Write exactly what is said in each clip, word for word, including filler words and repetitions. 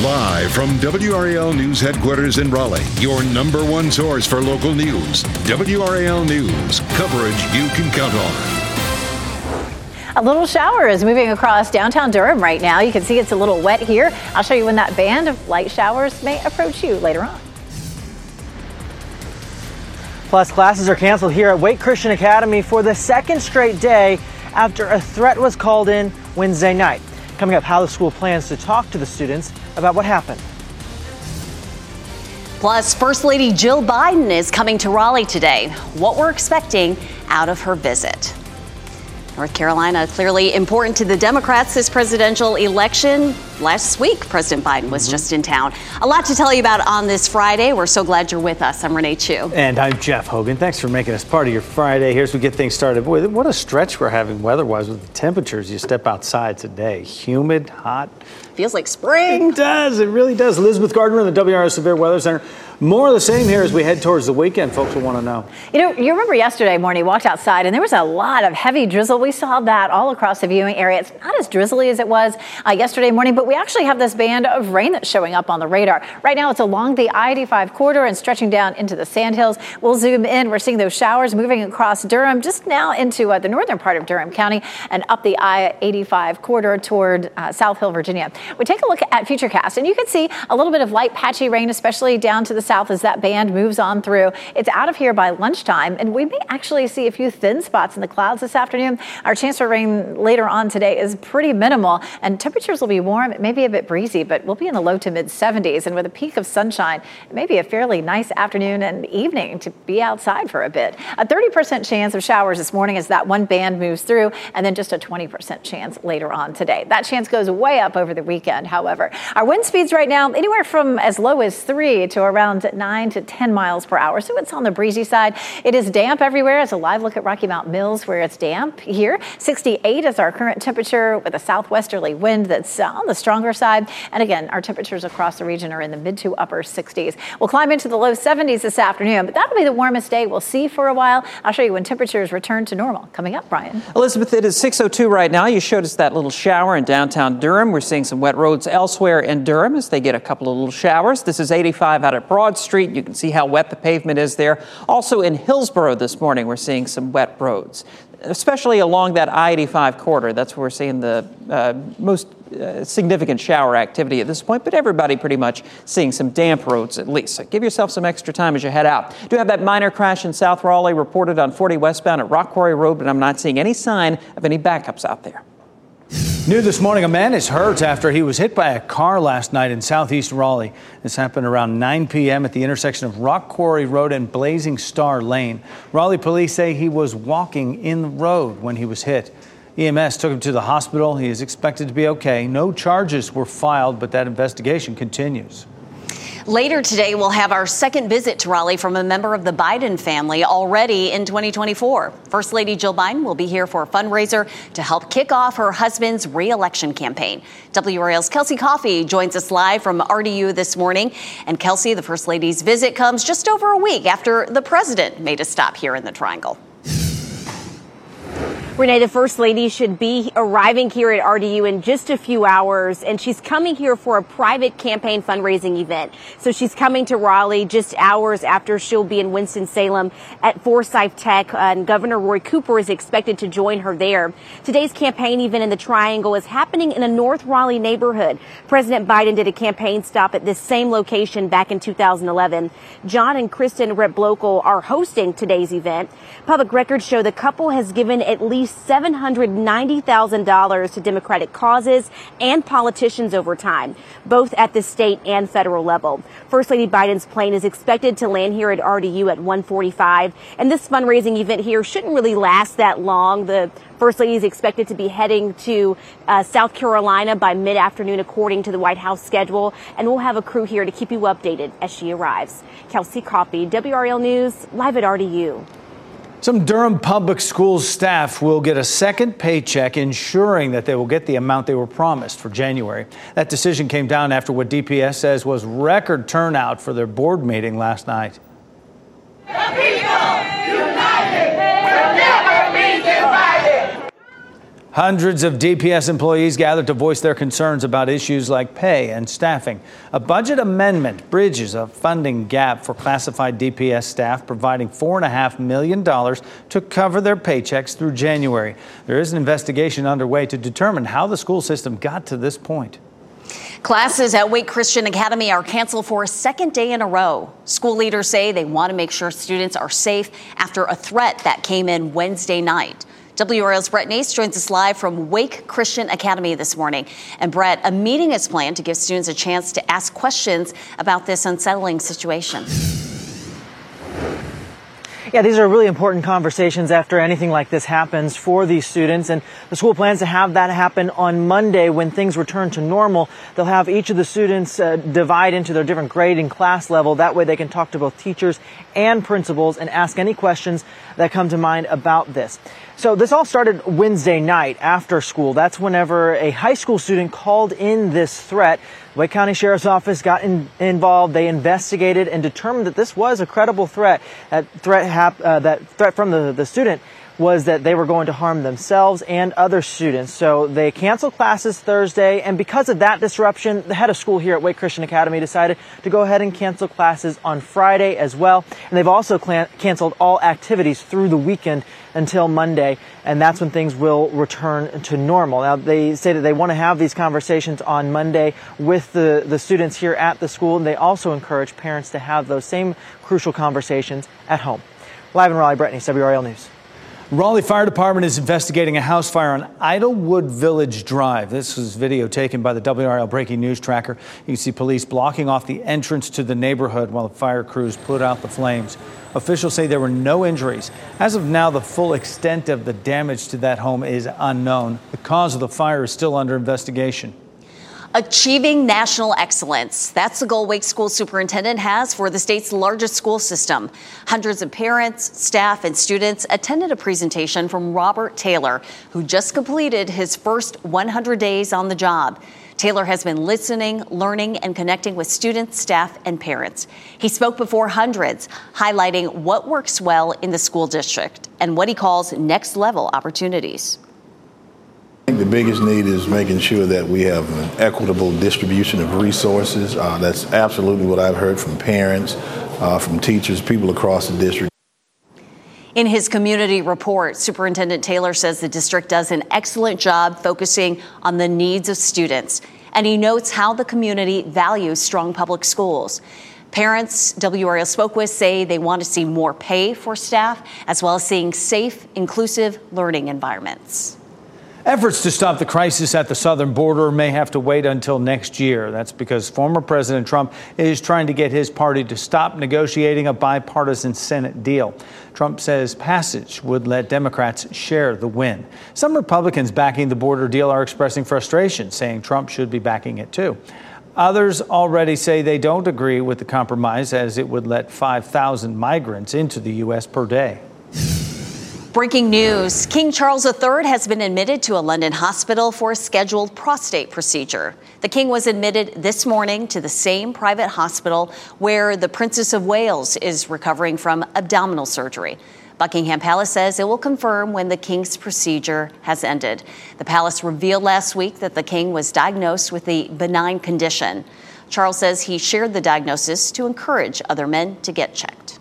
Live from W R A L News headquarters in Raleigh, your number one source for local news. W R A L News, coverage you can count on. A little shower is moving across downtown Durham right now. You can see it's a little wet here. I'll show you when that band of light showers may approach you later on. Plus, classes are canceled here at Wake Christian Academy for the second straight day after a threat was called in Wednesday night. Coming up, how the school plans to talk to the students about what happened. Plus, First Lady Jill Biden is coming to Raleigh today. What we're expecting out of her visit. North Carolina clearly important to the Democrats this presidential election. Last week, President Biden was mm-hmm. just in town. A lot to tell you about on this Friday. We're so glad you're with us. I'm Renee Chu. And I'm Jeff Hogan. Thanks for making us part of your Friday. Here's we get things started. Boy, what a stretch we're having weather-wise with the temperatures. You step outside today. Humid, hot. Feels like spring. It does. It really does. Elizabeth Gardner in the W R A Severe Weather Center. More of the same here as we head towards the weekend. Folks will want to know. You know, you remember yesterday morning, walked outside, and there was a lot of heavy drizzle. We saw that all across the viewing area. It's not as drizzly as it was uh, yesterday morning, but we actually have this band of rain that's showing up on the radar. Right now, it's along the I eighty-five corridor and stretching down into the Sandhills. We'll zoom in. We're seeing those showers moving across Durham, just now into uh, the northern part of Durham County and up the I eighty-five corridor toward uh, South Hill, Virginia. We take a look at Futurecast, and you can see a little bit of light patchy rain, especially down to the south as that band moves on through. It's out of here by lunchtime, and we may actually see a few thin spots in the clouds this afternoon. Our chance for rain later on today is pretty minimal, and temperatures will be warm. It may be a bit breezy, but we'll be in the low to mid seventies, and with a peak of sunshine, it may be a fairly nice afternoon and evening to be outside for a bit. A thirty percent chance of showers this morning as that one band moves through, and then just a twenty percent chance later on today. That chance goes way up over the weekend, however. Our wind speeds right now anywhere from as low as three to around nine to ten miles per hour, so it's on the breezy side. It is damp everywhere. As a live look at Rocky Mount Mills, where it's damp here. sixty-eight is our current temperature with a southwesterly wind that's on the stronger side. And again, our temperatures across the region are in the mid to upper sixties. We'll climb into the low seventies this afternoon, but that'll be the warmest day we'll see for a while. I'll show you when temperatures return to normal. Coming up, Brian. Elizabeth, it is six oh two right now. You showed us that little shower in downtown Durham. We're seeing some wet roads elsewhere in Durham as they get a couple of little showers. This is eighty-five out at Broad Street. You can see how wet the pavement is there. Also in Hillsborough this morning, we're seeing some wet roads, especially along that I eighty-five corridor. That's where we're seeing the uh, most uh, significant shower activity at this point, but everybody pretty much seeing some damp roads at least. So give yourself some extra time as you head out. Do have that minor crash in South Raleigh reported on forty westbound at Rock Quarry Road, but I'm not seeing any sign of any backups out there. New this morning, a man is hurt after he was hit by a car last night in southeast Raleigh. This happened around nine p.m. at the intersection of Rock Quarry Road and Blazing Star Lane. Raleigh police say he was walking in the road when he was hit. E M S took him to the hospital. He is expected to be okay. No charges were filed, but that investigation continues. Later today, we'll have our second visit to Raleigh from a member of the Biden family already in twenty twenty-four. First Lady Jill Biden will be here for a fundraiser to help kick off her husband's re-election campaign. W R A L's Kelsey Coffey joins us live from R D U this morning. And Kelsey, the First Lady's visit comes just over a week after the president made a stop here in the Triangle. Renee, the First Lady should be arriving here at R D U in just a few hours, and she's coming here for a private campaign fundraising event. So she's coming to Raleigh just hours after she'll be in Winston-Salem at Forsyth Tech, and Governor Roy Cooper is expected to join her there. Today's campaign event in the Triangle is happening in a North Raleigh neighborhood. President Biden did a campaign stop at this same location back in two thousand eleven. John and Kristen Rep-Blokel are hosting today's event. Public records show the couple has given at least seven hundred ninety thousand dollars to Democratic causes and politicians over time, both at the state and federal level. First Lady Biden's plane is expected to land here at R D U at one forty-five, and this fundraising event here shouldn't really last that long. The First Lady is expected to be heading to uh, South Carolina by mid-afternoon, according to the White House schedule, and we'll have a crew here to keep you updated as she arrives. Kelsey Coffey, W R A L News, live at R D U. Some Durham Public Schools staff will get a second paycheck, ensuring that they will get the amount they were promised for January. That decision came down after what D P S says was record turnout for their board meeting last night. The people united will never be divided. Hundreds of D P S employees gathered to voice their concerns about issues like pay and staffing. A budget amendment bridges a funding gap for classified D P S staff, providing four point five million dollars to cover their paychecks through January. There is an investigation underway to determine how the school system got to this point. Classes at Wake Christian Academy are canceled for a second day in a row. School leaders say they want to make sure students are safe after a threat that came in Wednesday night. W R L's Brett Nace joins us live from Wake Christian Academy this morning. And Brett, a meeting is planned to give students a chance to ask questions about this unsettling situation. Yeah, these are really important conversations after anything like this happens for these students. And the school plans to have that happen on Monday when things return to normal. They'll have each of the students uh, divide into their different grade and class level. That way they can talk to both teachers and principals and ask any questions that come to mind about this. So this all started Wednesday night after school. That's whenever a high school student called in this threat. The Wake County Sheriff's Office got in, involved. They investigated and determined that this was a credible threat. That threat, hap, uh, that threat from the, the student was that they were going to harm themselves and other students. So they canceled classes Thursday, and because of that disruption, the head of school here at Wake Christian Academy decided to go ahead and cancel classes on Friday as well. And they've also clan- canceled all activities through the weekend until Monday, and that's when things will return to normal. Now, they say that they want to have these conversations on Monday with the, the students here at the school, and they also encourage parents to have those same crucial conversations at home. Live in Raleigh, Brett Nace, W R L News. Raleigh Fire Department is investigating a house fire on Idlewood Village Drive. This was video taken by the W R L Breaking News Tracker. You can see police blocking off the entrance to the neighborhood while the fire crews put out the flames. Officials say there were no injuries. As of now, the full extent of the damage to that home is unknown. The cause of the fire is still under investigation. Achieving national excellence. That's the goal Wake School Superintendent has for the state's largest school system. Hundreds of parents, staff, and students attended a presentation from Robert Taylor, who just completed his first one hundred days on the job. Taylor has been listening, learning, and connecting with students, staff, and parents. He spoke before hundreds, highlighting what works well in the school district and what he calls next-level opportunities. I think the biggest need is making sure that we have an equitable distribution of resources. Uh, that's absolutely what I've heard from parents, uh, from teachers, people across the district. In his community report, Superintendent Taylor says the district does an excellent job focusing on the needs of students, and he notes how the community values strong public schools. Parents W R L spoke with say they want to see more pay for staff, as well as seeing safe, inclusive learning environments. Efforts to stop the crisis at the southern border may have to wait until next year. That's because former President Trump is trying to get his party to stop negotiating a bipartisan Senate deal. Trump says passage would let Democrats share the win. Some Republicans backing the border deal are expressing frustration, saying Trump should be backing it too. Others already say they don't agree with the compromise, as it would let five thousand migrants into the U S per day. Breaking news. King Charles the Third has been admitted to a London hospital for a scheduled prostate procedure. The King was admitted this morning to the same private hospital where the Princess of Wales is recovering from abdominal surgery. Buckingham Palace says it will confirm when the King's procedure has ended. The palace revealed last week that the King was diagnosed with a benign condition. Charles says he shared the diagnosis to encourage other men to get checked.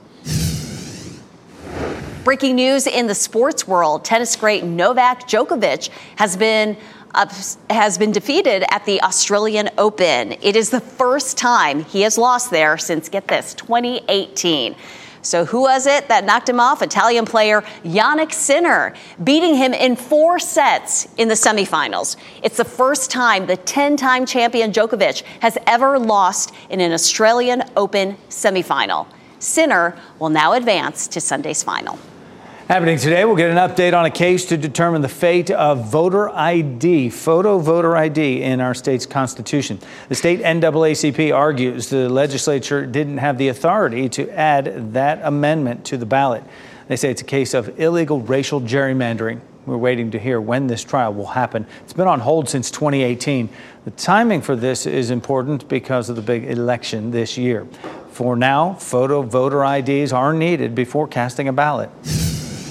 Breaking news in the sports world. Tennis great Novak Djokovic has been uh, has been defeated at the Australian Open. It is the first time he has lost there since, get this, twenty eighteen. So who was it that knocked him off? Italian player Jannik Sinner, beating him in four sets in the semifinals. It's the first time the ten-time champion Djokovic has ever lost in an Australian Open semifinal. Sinner will now advance to Sunday's final. Happening today, we'll get an update on a case to determine the fate of voter I D, photo voter I D in our state's constitution. The state N double A C P argues the legislature didn't have the authority to add that amendment to the ballot. They say it's a case of illegal racial gerrymandering. We're waiting to hear when this trial will happen. It's been on hold since twenty eighteen. The timing for this is important because of the big election this year. For now, photo voter I Ds are needed before casting a ballot.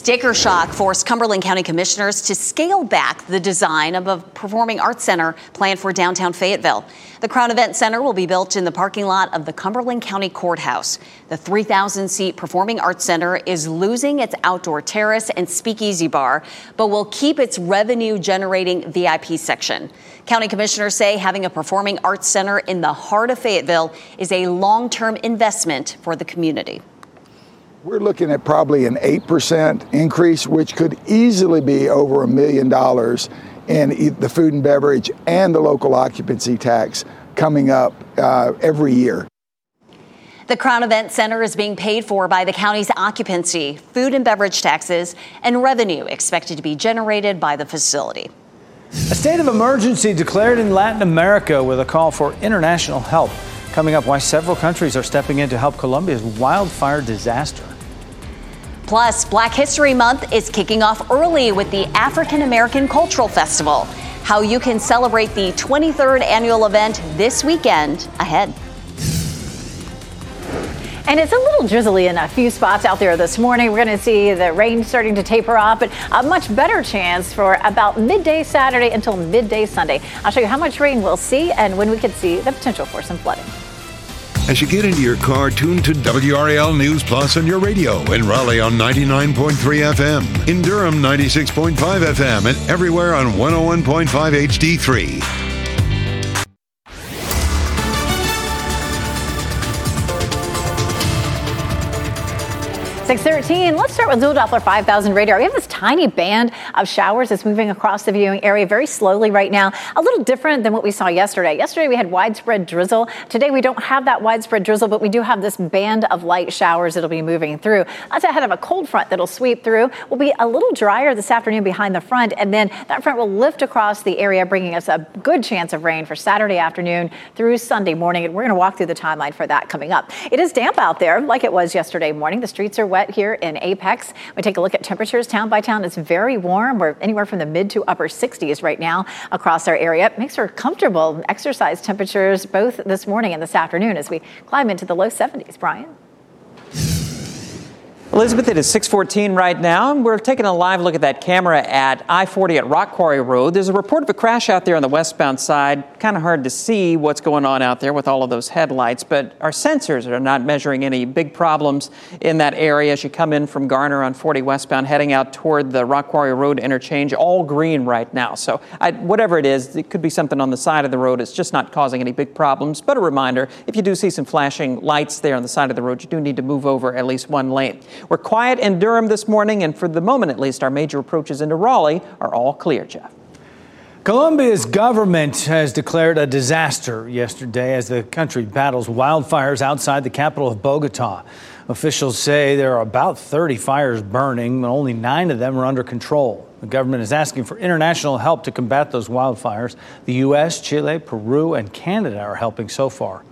Sticker shock forced Cumberland County commissioners to scale back the design of a performing arts center planned for downtown Fayetteville. The Crown Event Center will be built in the parking lot of the Cumberland County Courthouse. The three thousand seat Performing Arts Center is losing its outdoor terrace and speakeasy bar, but will keep its revenue-generating V I P section. County commissioners say having a performing arts center in the heart of Fayetteville is a long-term investment for the community. We're looking at probably an eight percent increase, which could easily be over a million dollars in the food and beverage and the local occupancy tax coming up uh, every year. The Crown Event Center is being paid for by the county's occupancy, food and beverage taxes, and revenue expected to be generated by the facility. A state of emergency declared in Latin America with a call for international help. Coming up, why several countries are stepping in to help Colombia's wildfire disaster. Plus, Black History Month is kicking off early with the African American Cultural Festival. How you can celebrate the twenty-third annual event this weekend ahead. And it's a little drizzly in a few spots out there this morning. We're going to see the rain starting to taper off, but a much better chance for about midday Saturday until midday Sunday. I'll show you how much rain we'll see and when we could see the potential for some flooding. As you get into your car, tune to W R A L News Plus on your radio. In Raleigh on ninety-nine point three F M. In Durham, ninety-six point five F M. And everywhere on one oh one point five H D three. six thirteen, let's start with dual Doppler five thousand radar. We have this tiny band of showers that's moving across the viewing area very slowly right now. A little different than what we saw yesterday. Yesterday we had widespread drizzle. Today we don't have that widespread drizzle, but we do have this band of light showers that'll be moving through. That's ahead of a cold front that'll sweep through. We'll be a little drier this afternoon behind the front, and then that front will lift across the area, bringing us a good chance of rain for Saturday afternoon through Sunday morning, and we're going to walk through the timeline for that coming up. It is damp out there like it was yesterday morning. The streets are wet here in Apex. We take a look at temperatures town by town. It's very warm. We're anywhere from the mid to upper sixties right now across our area. It makes for comfortable exercise temperatures both this morning and this afternoon as we climb into the low seventies. Brian? Elizabeth, it is six fourteen right now, and we're taking a live look at that camera at I forty at Rock Quarry Road. There's a report of a crash out there on the westbound side. Kind of hard to see what's going on out there with all of those headlights, but our sensors are not measuring any big problems in that area as you come in from Garner on forty westbound, heading out toward the Rock Quarry Road interchange. All green right now. So I, whatever it is, it could be something on the side of the road. It's just not causing any big problems. But a reminder, if you do see some flashing lights there on the side of the road, you do need to move over at least one lane. We're quiet in Durham this morning, and for the moment at least, our major approaches into Raleigh are all clear, Jeff. Colombia's government has declared a disaster yesterday as the country battles wildfires outside the capital of Bogota. Officials say there are about thirty fires burning, but only nine of them are under control. The government is asking for international help to combat those wildfires. The U S, Chile, Peru, and Canada are helping so far.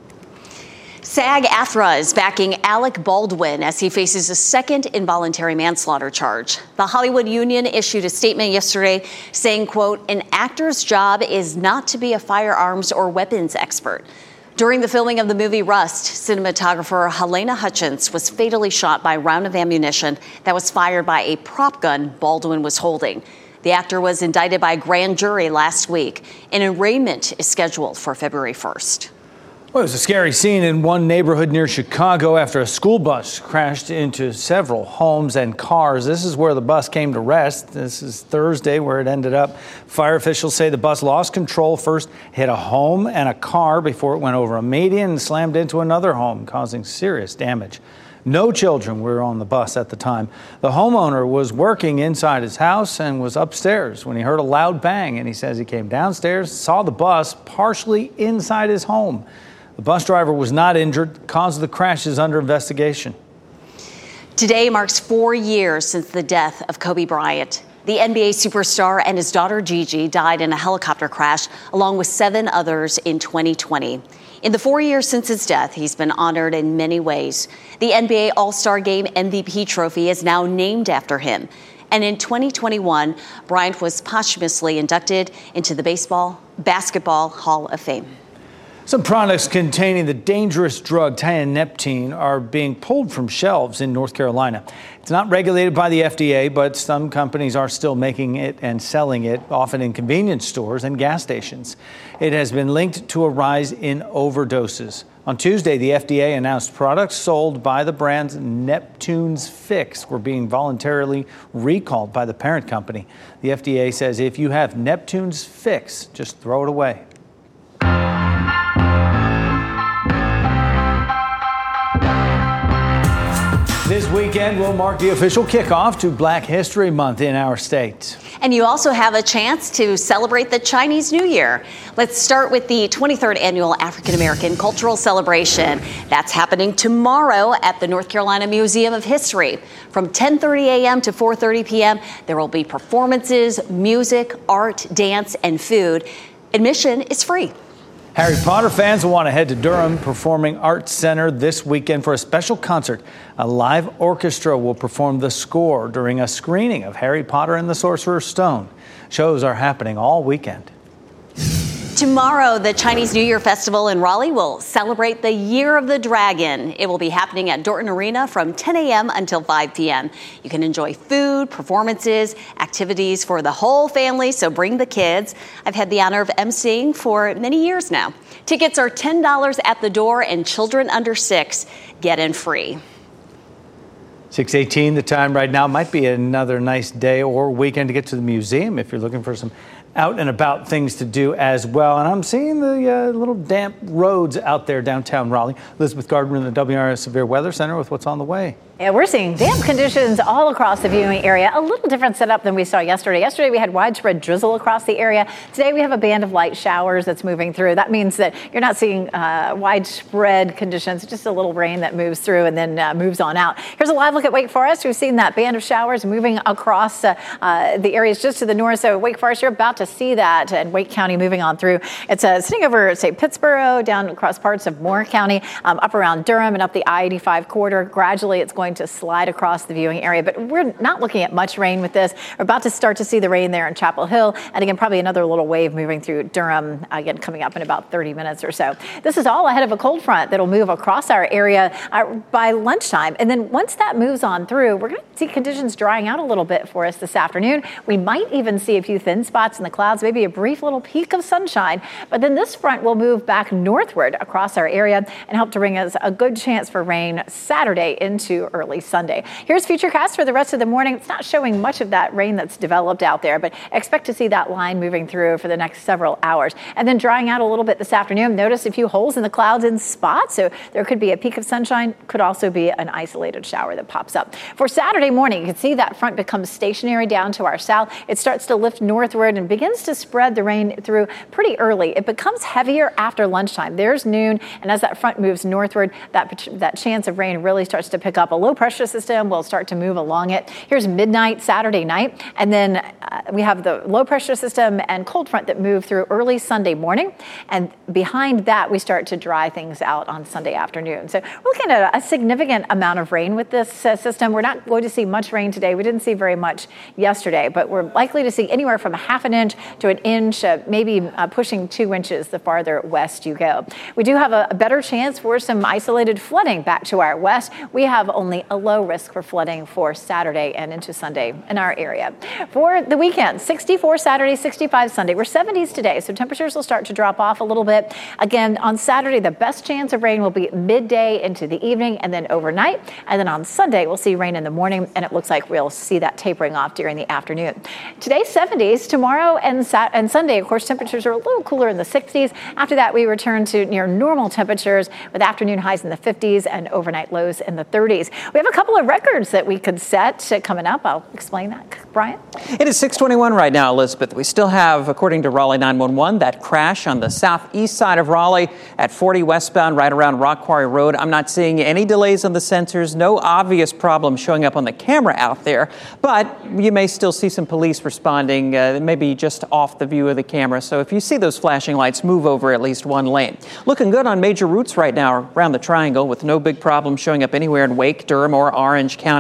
SAG-AFTRA is backing Alec Baldwin as he faces a second involuntary manslaughter charge. The Hollywood Union issued a statement yesterday saying, quote, an actor's job is not to be a firearms or weapons expert. During the filming of the movie Rust, cinematographer Helena Hutchins was fatally shot by a round of ammunition that was fired by a prop gun Baldwin was holding. The actor was indicted by a grand jury last week. An arraignment is scheduled for February first. Well, it was a scary scene in one neighborhood near Chicago after a school bus crashed into several homes and cars. This is where the bus came to rest. This is Thursday where it ended up. Fire officials say the bus lost control, first hit a home and a car before it went over a median and slammed into another home, causing serious damage. No children were on the bus at the time. The homeowner was working inside his house and was upstairs when he heard a loud bang, and he says he came downstairs, saw the bus partially inside his home. The bus driver was not injured. The cause of the crash is under investigation. Today marks four years since the death of Kobe Bryant. The N B A superstar and his daughter Gigi died in a helicopter crash, along with seven others in twenty twenty. In the four years since his death, he's been honored in many ways. The N B A All-Star Game M V P trophy is now named after him. And in twenty twenty-one, Bryant was posthumously inducted into the Baseball Basketball Hall of Fame. Some products containing the dangerous drug tianeptine are being pulled from shelves in North Carolina. It's not regulated by the F D A, but some companies are still making it and selling it, often in convenience stores and gas stations. It has been linked to a rise in overdoses. On Tuesday, the F D A announced products sold by the brand Neptune's Fix were being voluntarily recalled by the parent company. The F D A says if you have Neptune's Fix, just throw it away. This weekend will mark the official kickoff to Black History Month in our state. And you also have a chance to celebrate the Chinese New Year. Let's start with the twenty-third Annual African American Cultural Celebration. That's happening tomorrow at the North Carolina Museum of History. From ten thirty a.m. to four thirty p.m., there will be performances, music, art, dance, and food. Admission is free. Harry Potter fans will want to head to Durham Performing Arts Center this weekend for a special concert. A live orchestra will perform the score during a screening of Harry Potter and the Sorcerer's Stone. Shows are happening all weekend. Tomorrow, the Chinese New Year Festival in Raleigh will celebrate the Year of the Dragon. It will be happening at Dorton Arena from ten a.m. until five p.m. You can enjoy food, performances, activities for the whole family, so bring the kids. I've had the honor of emceeing for many years now. Tickets are ten dollars at the door, and children under six get in free. six eighteen, the time right now. Might be another nice day or weekend to get to the museum if you're looking for some out and about things to do as well. And I'm seeing the uh, little damp roads out there downtown Raleigh. Elizabeth Gardner in the W R S Severe Weather Center with what's on the way. Yeah, we're seeing damp conditions all across the viewing area. A little different setup than we saw yesterday. Yesterday we had widespread drizzle across the area. Today we have a band of light showers that's moving through. That means that you're not seeing uh, widespread conditions, just a little rain that moves through and then uh, moves on out. Here's a live look at Wake Forest. We've seen that band of showers moving across uh, uh, the areas just to the north. So Wake Forest, you're about to see that, and Wake County moving on through. It's uh, sitting over, say, Pittsboro, down across parts of Moore County, um, up around Durham and up the I eighty-five corridor. Gradually it's going to slide across the viewing area, but we're not looking at much rain with this. We're about to start to see the rain there in Chapel Hill, and again, probably another little wave moving through Durham, again, coming up in about thirty minutes or so. This is all ahead of a cold front that'll move across our area uh, by lunchtime, and then once that moves on through, we're going to see conditions drying out a little bit for us this afternoon. We might even see a few thin spots in the clouds, maybe a brief little peak of sunshine, but then this front will move back northward across our area and help to bring us a good chance for rain Saturday into early Sunday. Here's Futurecast for the rest of the morning. It's not showing much of that rain that's developed out there, but expect to see that line moving through for the next several hours. And then drying out a little bit this afternoon. Notice a few holes in the clouds in spots, so there could be a peak of sunshine, could also be an isolated shower that pops up. For Saturday morning, you can see that front becomes stationary down to our south. It starts to lift northward and begins to spread the rain through pretty early. It becomes heavier after lunchtime. There's noon, and as that front moves northward, that, that chance of rain really starts to pick up. A low pressure system will start to move along it. Here's midnight Saturday night, and then uh, we have the low pressure system and cold front that move through early Sunday morning, and behind that we start to dry things out on Sunday afternoon. So we're looking at a significant amount of rain with this uh, system. We're not going to see much rain today. We didn't see very much yesterday, but we're likely to see anywhere from a half an inch to an inch, uh, maybe uh, pushing two inches the farther west you go. We do have a, a better chance for some isolated flooding back to our west. We have only a low risk for flooding for Saturday and into Sunday in our area. For the weekend, sixty-four Saturday, sixty-five Sunday. We're seventies today, so temperatures will start to drop off a little bit. Again, on Saturday, the best chance of rain will be midday into the evening and then overnight. And then on Sunday, we'll see rain in the morning, and it looks like we'll see that tapering off during the afternoon. Today, seventies. Tomorrow and, Sat- and Sunday, of course, temperatures are a little cooler in the sixties. After that, we return to near normal temperatures with afternoon highs in the fifties and overnight lows in the thirties. We have a couple of records that we could set coming up. I'll explain that. Brian? It is six twenty-one right now, Elizabeth. We still have, according to Raleigh nine one one, that crash on the southeast side of Raleigh at forty westbound right around Rock Quarry Road. I'm not seeing any delays on the sensors, no obvious problem showing up on the camera out there, but you may still see some police responding, uh, maybe just off the view of the camera. So if you see those flashing lights, move over at least one lane. Looking good on major routes right now around the triangle with no big problem showing up anywhere in Wake, Durham, or Orange County.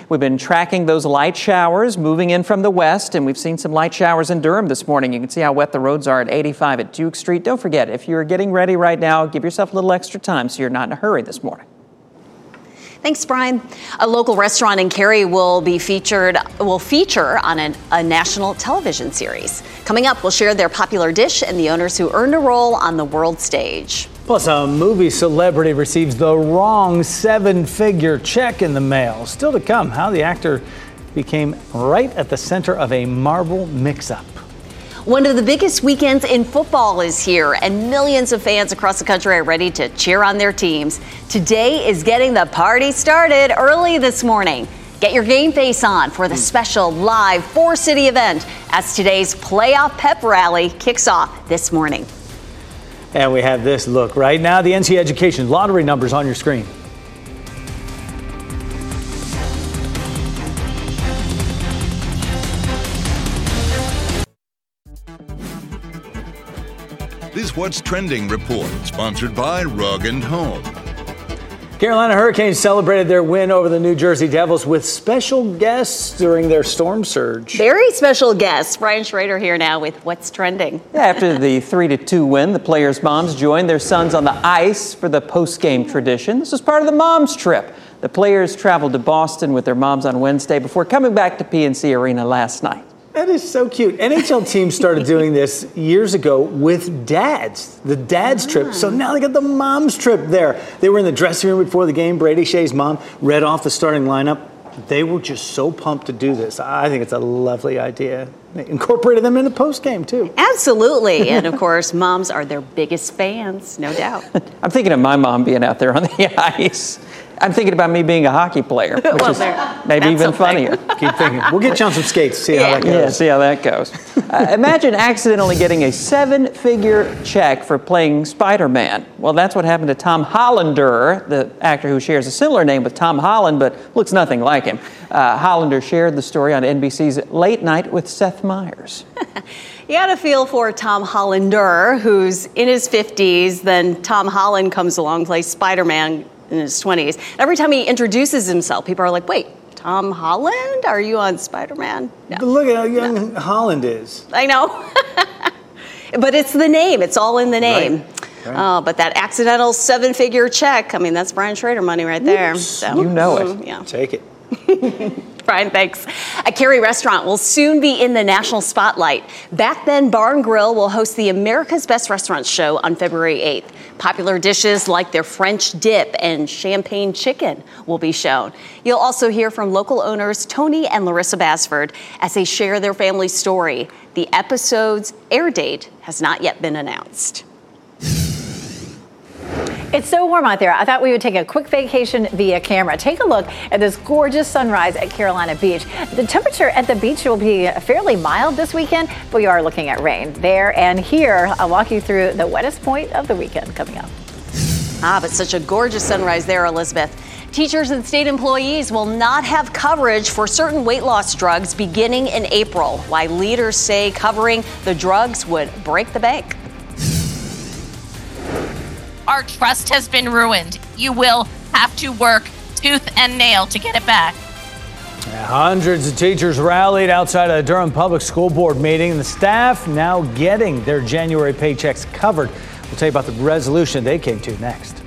We've been tracking those light showers moving in from the west, and we've seen some light showers in Durham this morning. You can see how wet the roads are at eighty-five at Duke Street. Don't forget, if you're getting ready right now, give yourself a little extra time so you're not in a hurry this morning. Thanks, Brian. A local restaurant in Cary will be featured, will feature on an, a national television series. Coming up, we'll share their popular dish and the owners who earned a role on the world stage. Plus, a movie celebrity receives the wrong seven-figure check in the mail. Still to come, how the actor became right at the center of a Marvel mix-up. One of the biggest weekends in football is here, and millions of fans across the country are ready to cheer on their teams. Today is getting the party started early this morning. Get your game face on for the special live four-city event as today's playoff pep rally kicks off this morning. And we have this look right now, the N C Education lottery numbers on your screen. This What's Trending report, sponsored by Rug and Home. Carolina Hurricanes celebrated their win over the New Jersey Devils with special guests during their storm surge. Very special guests. Brian Schrader here now with What's Trending. Yeah, after the three to two win, the players' moms joined their sons on the ice for the post-game tradition. This was part of the moms' trip. The players traveled to Boston with their moms on Wednesday before coming back to P N C Arena last night. That is so cute. N H L teams started doing this years ago with dads, the dads trip. So now they got the mom's trip there. They were in the dressing room before the game. Brady Shea's mom read off the starting lineup. They were just so pumped to do this. I think it's a lovely idea. They incorporated them in the post game too. Absolutely. And of course, moms are their biggest fans, no doubt. I'm thinking of my mom being out there on the ice. I'm thinking about me being a hockey player, which well, is maybe even something. funnier. Keep thinking. We'll get you on some skates, see yeah. how that goes. Yeah, see how that goes. Uh, imagine accidentally getting a seven-figure check for playing Spider-Man. Well, that's what happened to Tom Hollander, the actor who shares a similar name with Tom Holland, but looks nothing like him. Uh, Hollander shared the story on N B C's Late Night with Seth Meyers. You got to feel for Tom Hollander, who's in his fifties. Then Tom Holland comes along, plays Spider-Man in his twenties. Every time he introduces himself, people are like, wait, Tom Holland? Are you on Spider-Man? No. Look at how young no. Holland is. I know. But it's the name. It's all in the name. Right. Right. Uh, but that accidental seven-figure check, I mean, that's Brian Schrader money right there. So, you know it. Mm, yeah. Take it. Brian, thanks. A Cary restaurant will soon be in the national spotlight. Back Then Bar and Grill will host the America's Best Restaurants show on February eighth. Popular dishes like their French dip and champagne chicken will be shown. You'll also hear from local owners Tony and Larissa Basford as they share their family story. The episode's air date has not yet been announced. It's so warm out there. I thought we would take a quick vacation via camera. Take a look at this gorgeous sunrise at Carolina Beach. The temperature at the beach will be fairly mild this weekend, but we are looking at rain there and here. I'll walk you through the wettest point of the weekend coming up. Ah, but such a gorgeous sunrise there, Elizabeth. Teachers and state employees will not have coverage for certain weight loss drugs beginning in April. Why leaders say covering the drugs would break the bank. Our trust has been ruined. You will have to work tooth and nail to get it back. Hundreds of teachers rallied outside a Durham Public School Board meeting, and the staff now getting their January paychecks covered. We'll tell you about the resolution they came to next.